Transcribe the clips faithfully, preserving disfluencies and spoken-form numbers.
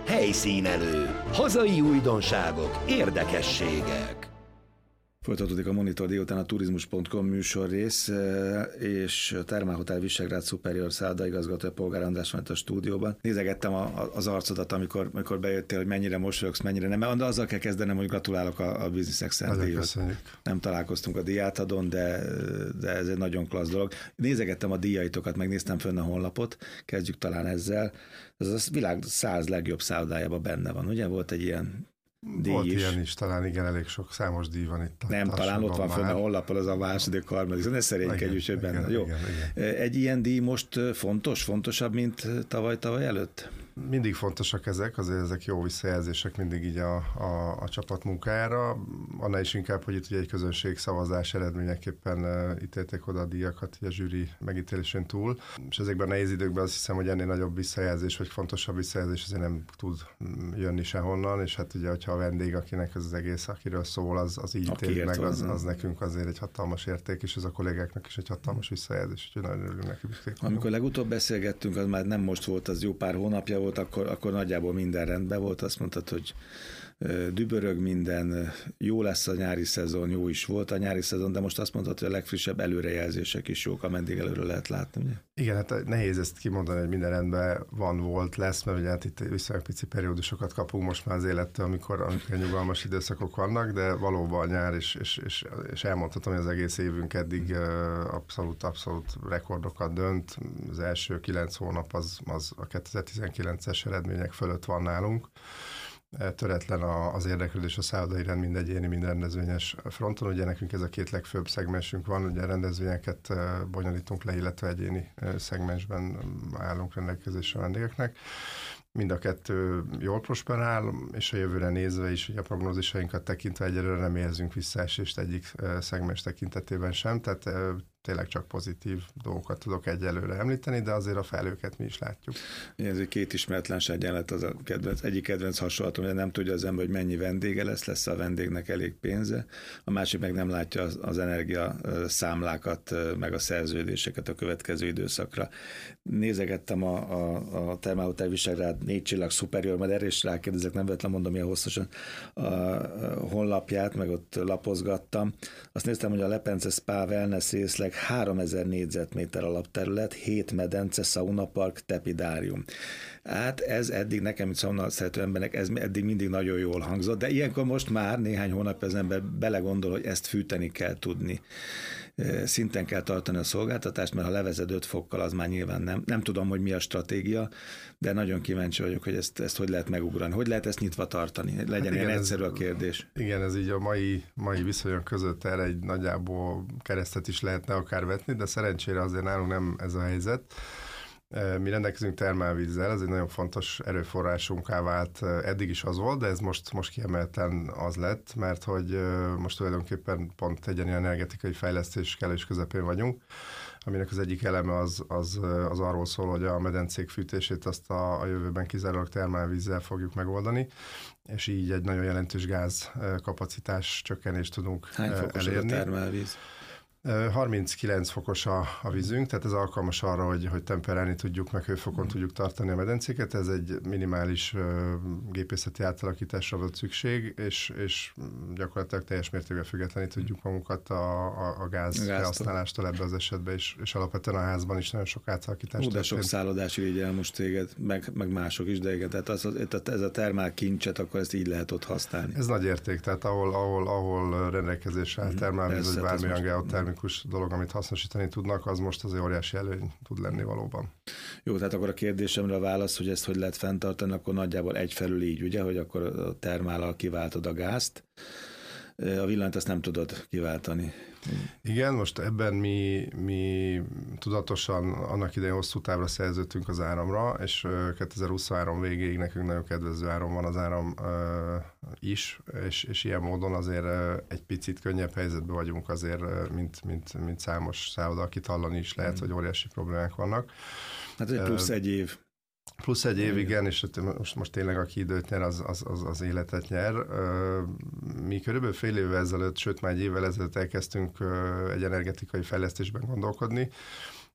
Helyszínelő. Hazai újdonságok, érdekességek. Folytatódik a Monitor délután a turizmus pont com műsorrész, és a Thermal Visegrád Superior szállodaigazgatója Polgár András van itt a stúdióban. Nézegettem a, az arcodat, amikor, amikor bejöttél, hogy mennyire mosolyogsz, mennyire nem. De azzal kell kezdenem, hogy gratulálok a, a Business Excellence díjhoz. Nem találkoztunk a díjátadón, de, de ez egy nagyon klassz dolog. Nézegettem a díjaitokat, megnéztem fönn a honlapot, kezdjük talán ezzel. Ez a világ száz legjobb szállodájában benne van, ugye? Volt egy ilyen díj Volt is. ilyen is, talán igen, elég sok számos díj van itt. Nem, talán ott van fönn a honlapon az a második, harmadik, ne szerénykedjük, hogy benne. Igen, Jó. Igen, igen. Egy ilyen díj most fontos, fontosabb, mint tavaly-tavaly előtt? Mindig fontosak ezek, azért ezek jó visszajelzések mindig így a, a, a csapat munkájára. Annál is inkább, hogy itt ugye egy közönség szavazás eredményeképpen uh, ítélték oda a díjakat a zsűri megítélésén túl. És ezekben a nehéz időkben azt hiszem, hogy ennél nagyobb visszajelzés, vagy fontosabb visszajelzés azért nem tud jönni sehonnan, és hát ugye, hogyha a vendég, akinek ez az egész, akiről szól, az, az így ítéli meg, az, az nekünk azért egy hatalmas érték, és ez a kollégáknak is egy hatalmas visszajelzés, úgyhogy nagyon örülünk neki. Amikor legutóbb beszélgettünk, az már nem most volt, az jó pár hónapja volt, Akkor, akkor nagyjából minden rendben volt. Azt mondtad, hogy dübörög minden, jó lesz a nyári szezon, jó is volt a nyári szezon, de most azt mondtad, hogy a legfrissebb előrejelzések is jók, ameddig előre lehet látni. Ugye? Igen, hát nehéz ezt kimondani, hogy minden rendben van, volt, lesz, mert ugye hát itt viszonylag pici periódusokat kapunk most már az élettől, amikor, amikor nyugalmas időszakok vannak, de valóban nyár, és, és, és, és elmondhatom, hogy az egész évünk eddig abszolút, abszolút rekordokat dönt. Az első kilenc hónap az, az a kétezer-tizenkilences eredmények fölött van nálunk. Töretlen az érdeklődés a szállodai rend, mind egyéni, mind rendezvényes fronton. Ugye nekünk ez a két legfőbb szegmensünk van, ugye rendezvényeket bonyolítunk le, illetve egyéni szegmensben állunk rendelkezésre a vendégeknek. Mind a kettő jól prosperál, és a jövőre nézve is, ugye a prognózisainkat tekintve egyelőre nem érzünk visszaesést egyik szegmens tekintetében sem, tehát tényleg csak pozitív dolgokat tudok egyelőre említeni, de azért a felőket mi is látjuk. Igen, ez egy két ismeretlenség egyenlet, az a kedvenc, egyik kedvenc hasonlatom, hogy nem tudja az ember, hogy mennyi vendége lesz, lesz a vendégnek elég pénze, a másik meg nem látja az, az energia számlákat, meg a szerződéseket a következő időszakra. Nézegettem a, a, a Thermal Visegrád négy csillag Superior, majd erre is rákérdezek, nem vettem mondom ilyen hosszasan a honlapját, meg ott lapozgattam. Azt néztem, hogy a Lepence Spa Wellness részleg háromezer négyzetméter alapterület, hét medence, szaunapark, tepidárium. Hát ez eddig nekem, mint szauna szerető embernek, ez eddig mindig nagyon jól hangzott, de ilyenkor most már néhány hónap az ember belegondol, hogy ezt fűteni kell tudni. Szinten kell tartani a szolgáltatást, mert ha levezed öt fokkal, az már nyilván nem. Nem tudom, hogy mi a stratégia, de nagyon kíváncsi vagyok, hogy ezt, ezt hogy lehet megugrani. Hogy lehet ezt nyitva tartani? Legyen hát igen, ilyen egyszerű a kérdés. Igen, ez így a mai, mai viszonyok között erre egy nagyjából keresztet is lehetne akár vetni, de szerencsére azért nálunk nem ez a helyzet. Mi rendelkezünk termálvízzel, ez egy nagyon fontos erőforrásunká vált, eddig is az volt, de ez most, most kiemelten az lett, mert hogy most tulajdonképpen pont egy ilyen energetikai fejlesztés kellős közepén vagyunk, aminek az egyik eleme az, az, az arról szól, hogy a medencék fűtését azt a, a jövőben kizárólag termálvízzel fogjuk megoldani, és így egy nagyon jelentős gázkapacitás csökkenést tudunk Hány fokos elérni. a termálvíz? harminckilenc fokos a, a vízünk, tehát ez alkalmas arra, hogy, hogy temperálni tudjuk, meg hőfokon mm. tudjuk tartani a medencéket. Ez egy minimális uh, gépészeti átalakításra volt szükség, és, és gyakorlatilag teljes mértékben függetlenül tudjuk magunkat a, a, a gáz felhasználástól ebbe az esetben, és, és alapvetően a házban is nagyon sok átalakítást. Ó, de sok szállodás így el most téged, meg, meg mások is, de igen, tehát az, ez a termál kincset, akkor ezt így lehet ott használni. Ez nagy érték, tehát ahol, ahol, ahol rendelkezésre áll termálvíz, vagy bármilyen geotermikus dolog, amit hasznosítani tudnak, az most az óriási előny tud lenni valóban. Jó, tehát akkor a kérdésemre a válasz, hogy ezt hogy lehet fenntartani, akkor nagyjából egyfelül így, ugye, hogy akkor a termállal kiváltod a gázt, a villanyt azt nem tudod kiváltani. Igen, most ebben mi, mi tudatosan annak idején hosszú távra szerződtünk az áramra, és kétezer-huszonhárom végéig nekünk nagyon kedvező áram van az áram uh, is, és, és ilyen módon azért uh, egy picit könnyebb helyzetben vagyunk azért, uh, mint, mint, mint számos szálloda, akit hallani is lehet, mm. hogy óriási problémák vannak. Hát egy plusz uh, egy év. Plusz egy év, igen, és most, most tényleg aki időt nyer, az, az, az, az életet nyer. Mi körülbelül fél évvel ezelőtt, sőt már egy évvel ezelőtt elkezdtünk egy energetikai fejlesztésben gondolkodni,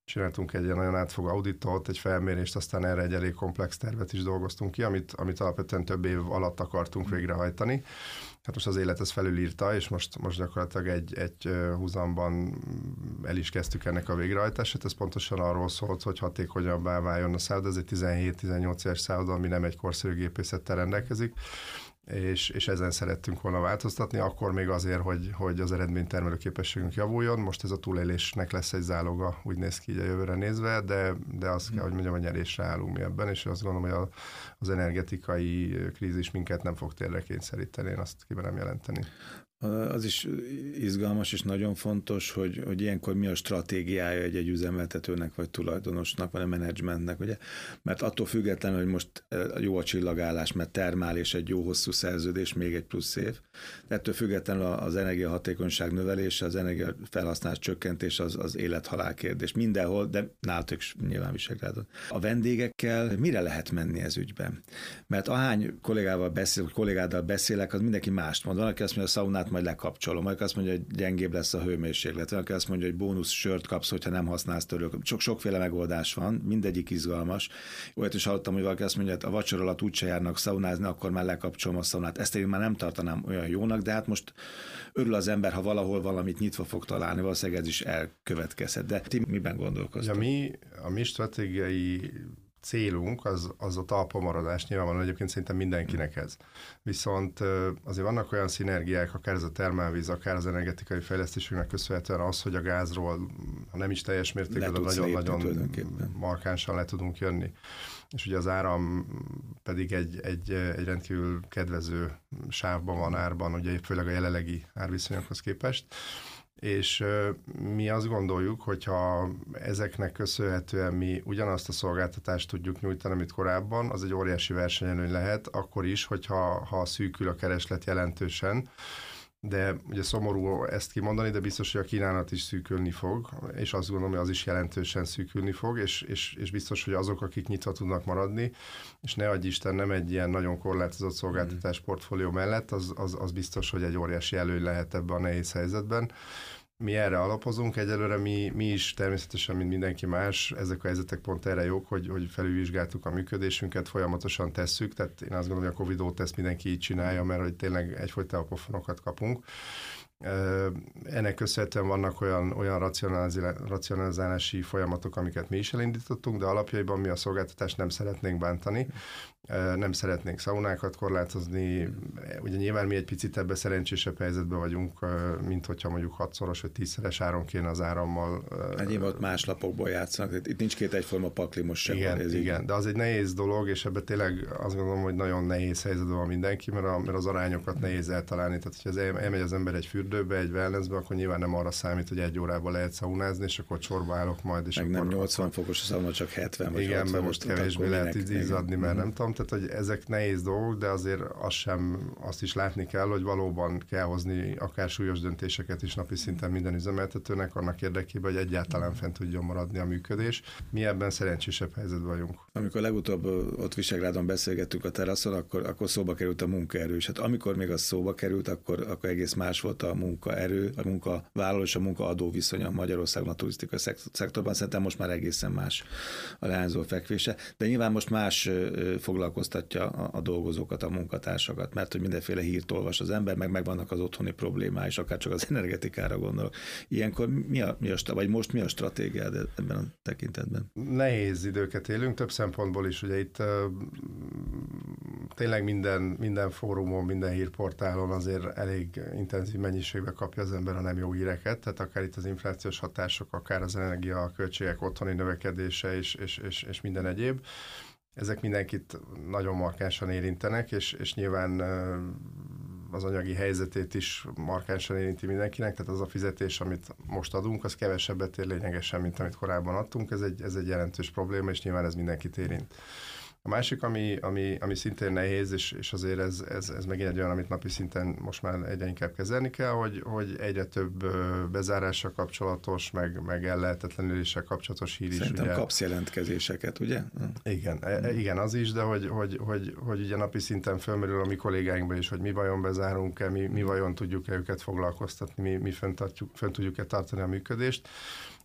csináltunk egy ilyen nagyon átfogó auditot, egy felmérést, aztán erre egy elég komplex tervet is dolgoztunk ki, amit, amit alapvetően több év alatt akartunk végrehajtani. Hát most az élet ezt felülírta, és most, most gyakorlatilag egy, egy húzamban el is kezdtük ennek a végrehajtását. Ez pontosan arról szólt, hogy hatékonyabbá váljon a szálloda. Ez egy tizenhét-tizennyolc éves szálloda, ami nem egy korszerű gépészettel rendelkezik, és, és ezen szerettünk volna változtatni, akkor még azért, hogy, hogy az eredménytermelő képességünk javuljon. Most ez a túlélésnek lesz egy záloga, úgy néz ki így a jövőre nézve, de, de azt kell, hogy mondjam, hogy nyerésre állunk mi ebben, és azt gondolom, hogy a, az energetikai krízis minket nem fog térre kényszeríteni, én azt kimerem jelenteni. Az is izgalmas és nagyon fontos, hogy, hogy ilyenkor mi a stratégiája egy, egy üzemeltetőnek, vagy tulajdonosnak, vagy a menedzsmentnek, ugye? Mert attól függetlenül, hogy most jó a csillagállás, mert termál és egy jó hosszú szerződés, még egy plusz év, de ettől függetlenül az energiahatékonyság növelése, az energiafelhasználás csökkentés az, az élet-halál kérdés. Mindenhol, de nálatok nyilván Visegrádon. A vendégekkel mire lehet menni ez ügyben? Mert ahány kollégával beszélek, kollégáddal beszélek, az mindenki mást mond. Van, aki azt mondja, a szaunát majd lekapcsolom, majd azt mondja, hogy gyengébb lesz a hőmérséklet, van, aki azt mondja, hogy bónusz sört kapsz, hogyha nem használsz tőlük. Sok, sokféle megoldás van, mindegyik izgalmas. Olyat is hallottam, hogy valaki azt mondja, hogy a vacsora alatt úgyse járnak szaunázni, akkor már lekapcsolom a szaunát. Ezt én már nem tartanám olyan jónak, de hát most örül az ember, ha valahol valamit nyitva fog találni, valószínűleg ez is elkövetkezhet. De ti miben gondolkoztok? Ja, mi, a mi stratégiai célunk az, az a talpon maradás, nyilvánvalóan egyébként szerintem mindenkinek ez. Viszont azért vannak olyan szinergiák, akár ez a termálvíz, akár az energetikai fejlesztésünknek köszönhetően az, hogy a gázról, ha nem is teljes mértékben, de nagyon-nagyon markánsan le tudunk jönni. És ugye az áram pedig egy, egy, egy rendkívül kedvező sávban van árban, ugye főleg a jelenlegi árviszonyokhoz képest. És mi azt gondoljuk, hogyha ezeknek köszönhetően mi ugyanazt a szolgáltatást tudjuk nyújtani, amit korábban, az egy óriási versenyelőny lehet, akkor is, hogyha ha szűkül a kereslet jelentősen. De ugye szomorú ezt kimondani, de biztos, hogy a kínálat is szűkülni fog, és azt gondolom, hogy az is jelentősen szűkülni fog, és, és, és biztos, hogy azok, akik nyitva tudnak maradni, és ne adj Isten, nem egy ilyen nagyon korlátozott szolgáltatás portfólió mellett, az, az, az biztos, hogy egy óriási előny lehet ebben a nehéz helyzetben. Mi erre alapozunk, egyelőre mi, mi is természetesen, mint mindenki más, ezek a helyzetek pont erre jók, hogy, hogy felülvizsgáltuk a működésünket, folyamatosan tesszük, tehát én azt gondolom, hogy a Covid óta ezt mindenki így csinálja, mert hogy tényleg egyfolytában pofonokat kapunk. Ennek köszönhetően vannak olyan, olyan racionalizálási folyamatok, amiket mi is elindítottunk, de alapjaiban mi a szolgáltatást nem szeretnénk bántani, nem szeretnénk szaunákat korlátozni. Ugye nyilván mi egy picit ebbe szerencsésebb helyzetben vagyunk, mint hogyha mondjuk hatszoros vagy tízszeres áron kéne az árammal. Nyilván ott más lapokból játszanak, itt nincs két egyforma pakli most sem. Igen, ez igen, de az egy nehéz dolog, és ebben tényleg azt gondolom, hogy nagyon nehéz helyzetben van mindenki, mert, a, mert az arányokat nehéz eltalálni. Tehát, hogyha az elmegy az ember egy fürdőbe, egy wellnessbe, akkor nyilván nem arra számít, hogy egy órában lehet szaunázni, és akkor sorba állok majd. És meg akkor nem nyolcvan fokos a szauna, csak hetven vagy igen, mert most kevésbé lehet izzadni, mert igen. nem tudom. Tehát, hogy ezek nehéz dolgok, de azért azt sem, azt is látni kell, hogy valóban kell hozni akár súlyos döntéseket is napi szinten minden üzemeltetőnek, annak érdekében, hogy egyáltalán fent tudjon maradni a működés. Mi ebben szerencsésebb helyzetben vagyunk. Amikor legutóbb ott Visegrádon beszélgettünk a teraszon, akkor, akkor szóba került a munkaerő, és hát amikor még az szóba került, akkor, akkor egész más volt a munkaerő, a munkavállaló és a munkaadó viszonya Magyarországon a turisztikai szektorban. Szerintem most már egészen más a leányzó fekvése, de nyilván most más foglalkoztatja a, a dolgozókat, a munkatársakat, mert hogy mindenféle hírt olvas az ember, meg megvannak az otthoni problémái, és akár csak az energetikára gondolok. Ilyenkor mi a, mi a, vagy most mi a stratégiád ebben a tekintetben? Nehéz időket élünk, több szempontból is. Ugye itt uh, tényleg minden, minden fórumon, minden hírportálon azért elég intenzív mennyiségben kapja az ember a nem jó híreket, tehát akár itt az inflációs hatások, akár az energiaköltségek otthoni növekedése és, és, és, és minden egyéb. Ezek mindenkit nagyon markánsan érintenek, és, és nyilván az anyagi helyzetét is markánsan érinti mindenkinek, tehát az a fizetés, amit most adunk, az kevesebbet ér lényegesen, mint amit korábban adtunk. Ez egy, ez egy jelentős probléma, és nyilván ez mindenkit érint. A másik, ami, ami, ami szintén nehéz, és, és azért ez, ez, ez megint egy olyan, amit napi szinten most már egyre inkább kezelni kell, hogy, hogy egyre több bezárással kapcsolatos, meg, meg ellehetetlenüléssel kapcsolatos hír is. Szerintem ugye kapsz jelentkezéseket, ugye? Igen, hmm. igen, az is, de hogy, hogy, hogy, hogy ugye napi szinten fölmerül a mi kollégáinkban is, hogy mi vajon bezárunk-e, mi, mi vajon tudjuk-e őket foglalkoztatni, mi, mi fönn tudjuk-e tartani a működést.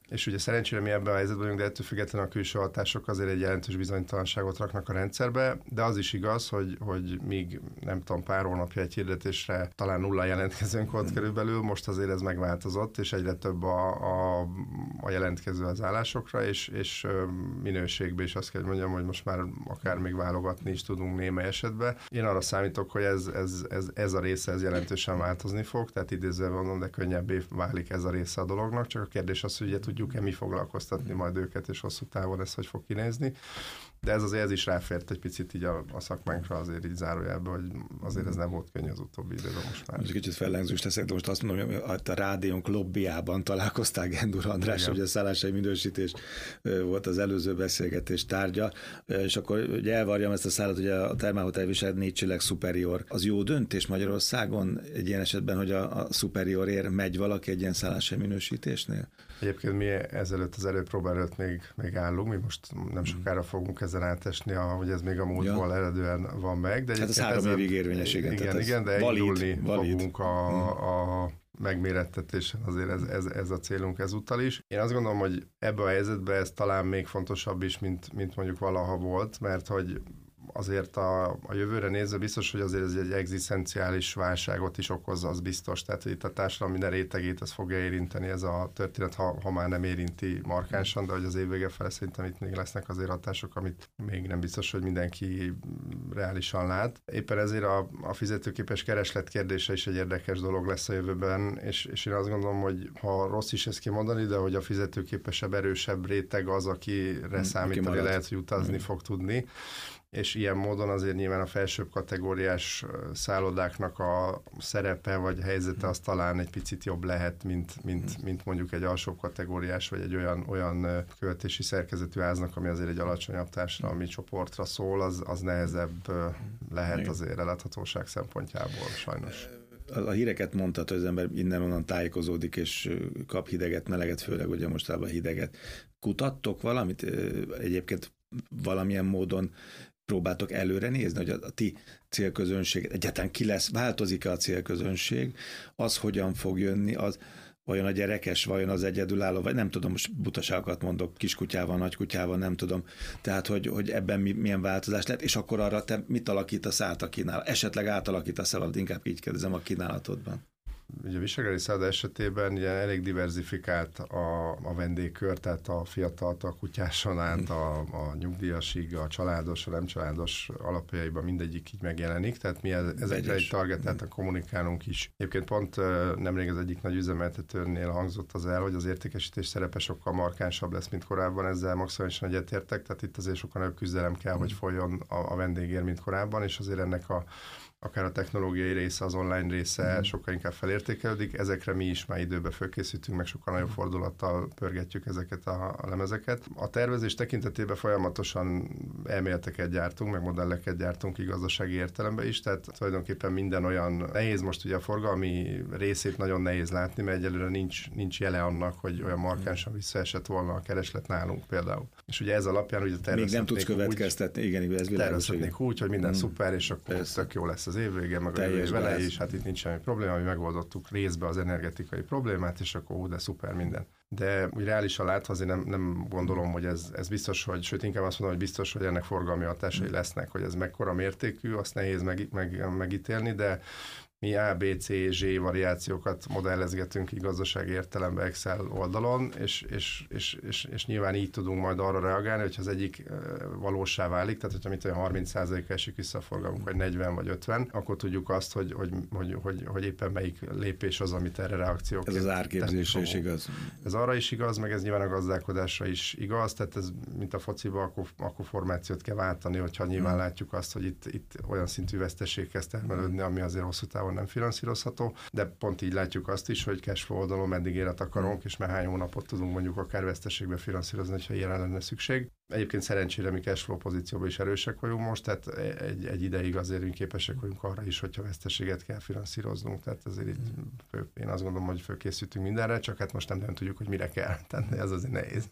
És ugye szerencsére mi ebben a helyzetben vagyunk, de ettől függetlenül a külső hatások azért egy jelentős bizonytalanságot raknak a rendszerbe, de az is igaz, hogy, hogy míg nem tudom, pár hónapja egy hirdetésre talán nulla jelentkezőnk volt körülbelül, most azért ez megváltozott, és egyre több a, a, a jelentkező az állásokra, és, és minőségben is azt kell, hogy mondjam, hogy most már akár még válogatni is tudunk némely esetben. Én arra számítok, hogy ez, ez, ez, ez a része ez jelentősen változni fog, tehát idézően mondom, de könnyebbé válik ez a része a dolognak, csak a kérdés az, hogy ugye tudjuk-e mi foglalkoztatni majd őket, és hosszú távon ez hogy fog kinézni. De ez azért ez is ráfért egy picit így a, a szakmánkra azért így zárójelben, hogy azért ez nem volt könnyű az utóbbi időben most már. Most kicsit fellengzős leszek, de most azt mondom, hogy a rádiónk lobbyjában találkozták Gendur András, hogy a szálláshely minősítés volt az előző beszélgetés tárgya, és akkor ugye elvarjam ezt a szállat, hogy a Thermalhotel visel négy csillag superior. Az jó döntés Magyarországon egy ilyen esetben, hogy a, a superiorért megy valaki egy ilyen szálláshely minősítésnél? Egyébként mi ezelőtt az előpróba előtt még, még állunk, mi most nem sokára fogunk ezen átesni, ahogy ez még a múltból ja. eredően van meg. De hát ez három ezen, évig érvényes, igen. Igen, igen, de valid, indulni valid. fogunk a, a megmérettetésen, azért ez, ez, ez a célunk ezúttal is. Én azt gondolom, hogy ebben a helyzetben ez talán még fontosabb is, mint, mint mondjuk valaha volt, mert hogy azért a, a jövőre nézve biztos, hogy azért ez egy egzisztenciális válságot is okoz, az biztos. Tehát, hogy itt a társadalom minden rétegét ez fogja érinteni ez a történet, ha, ha már nem érinti markánsan, de hogy az év vége fele szerintem itt még lesznek azért hatások, amit még nem biztos, hogy mindenki reálisan lát. Éppen ezért a, a fizetőképes kereslet kérdése is egy érdekes dolog lesz a jövőben, és, és én azt gondolom, hogy ha rossz is ezt kimondani, de hogy a fizetőképesebb, erősebb réteg az, akire számítani lehet, hogy utazni hmm. fog tudni. És ilyen módon azért nyilván a felsőbb kategóriás szállodáknak a szerepe vagy helyzete az talán egy picit jobb lehet, mint, mint, mint mondjuk egy alsóbb kategóriás, vagy egy olyan, olyan költési szerkezetű háznak, ami azért egy alacsonyabb társadalmi csoportra szól, az, az nehezebb lehet azért reláthatóság szempontjából sajnos. A híreket mondtad, hogy az ember innen-onnan tájékozódik, és kap hideget, meleget, főleg ugye mostában hideget. Kutattok valamit? Egyébként valamilyen módon próbáltok előre nézni, hogy a, a ti célközönség, egyáltalán ki lesz, változik-e a célközönség, az hogyan fog jönni, az vajon a gyerekes, vajon az egyedülálló, vagy nem tudom, most butaságokat mondok, kiskutyával, nagykutyával, nem tudom, tehát, hogy, hogy ebben mi, milyen változás lehet, és akkor arra te mit alakítasz át a kínálat? Esetleg átalakítasz el, inkább így kérdezem a kínálatodban. Ugye a visegrádi szálloda esetében ugye elég diversifikált a, a vendégkör, tehát a fiataltól, a kutyáson át, a, a nyugdíjasig, a családos, a nem családos alapjaiban mindegyik így megjelenik, tehát mi ezekre egy targetáltan kommunikálunk is. Egyébként pont nemrég az egyik nagy üzemeltetőnél hangzott az el, hogy az értékesítés szerepe sokkal markánsabb lesz, mint korábban, ezzel maximálisan egyetértek, tehát itt azért sokkal nagyobb küzdelem kell, hogy folyjon a, a vendégért, mint korábban, és azért ennek a akár a technológiai része, az online része mm. sokkal inkább felértékelődik. Ezekre mi is már időben fölkészítünk, meg sokkal nagyobb fordulattal pörgetjük ezeket a, a lemezeket. A tervezés tekintetében folyamatosan elméleteket gyártunk, meg modelleket gyártunk így gazdasági értelemben is, tehát tulajdonképpen minden olyan nehéz, most ugye a forgalmi részét nagyon nehéz látni, mert egyelőre nincs, nincs jele annak, hogy olyan markánsan visszaesett volna a kereslet nálunk például. És ugye ez alapján ugye tervezhetnék még nem tudsz következtetni, igen, ez világos. Tervezhetnék úgy, hogy minden mm. szuper, és akkor Persze. tök jó lesz az év vége, meg a év vele is, hát itt nincs semmi probléma, mi megoldottuk részbe az energetikai problémát, és akkor ó, de szuper minden. De úgy reálisan látva azért nem, nem gondolom, hogy ez, ez biztos, hogy, sőt inkább azt mondom, hogy biztos, hogy ennek forgalmi hatásai lesznek, hogy ez mekkora mértékű, azt nehéz meg, meg, megítélni, de mi A, B, C, Z variációkat modellezgetünk így gazdasági értelemben Excel oldalon, és, és, és, és, és nyilván így tudunk majd arra reagálni, hogyha az egyik valósá válik, tehát hogyha mit olyan harminc százalék esik vissza a forgalmunk, vagy negyven vagy ötven, akkor tudjuk azt, hogy, hogy, hogy, hogy, hogy éppen melyik lépés az, amit erre reakcióként. Ez az árképzésre is igaz. Ez arra is igaz, meg ez nyilván a gazdálkodásra is igaz, tehát ez mint a fociba, akkor, akkor formációt kell váltani, hogyha nyilván hmm. látjuk azt, hogy itt, itt olyan szintű veszteség kezd termelődni, ami azért hosszú távon nem finanszírozható, de pont így látjuk azt is, hogy cashflow oldalon meddig élet akarunk, és már hány hónapot tudunk mondjuk akár veszteségbe finanszírozni, hogyha ilyen lenne szükség. Egyébként szerencsére mi cashflow pozícióban is erősek vagyunk most, tehát egy, egy ideig azért mi képesek vagyunk arra is, hogyha veszteséget kell finanszíroznunk, tehát azért itt fő, én azt gondolom, hogy fölkészítünk mindenre, csak hát most nem, nem tudjuk, hogy mire kell tenni, ez azért nehéz.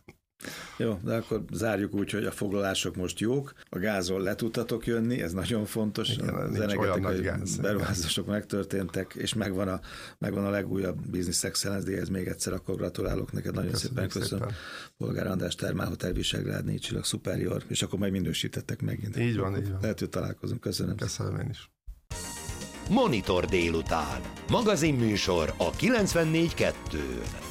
Jó, de akkor zárjuk úgy, hogy a foglalások most jók, a gázról le tudtatok jönni, ez nagyon fontos, igen, az energetikai beruházások megtörténtek, és megvan a, megvan a legújabb Business Excellence díj, ez még egyszer akkor gratulálok neked, nagyon köszönjük szépen köszönöm. Szépen. Polgár András, Thermalhotel Visegrád, négy csillag Superior, és akkor majd minősítettek megint. Így van, így van. Lehet, hogy találkozunk, köszönöm. Köszönöm én is. Monitor délután. Magazinműsor a kilencvennégy kettőn.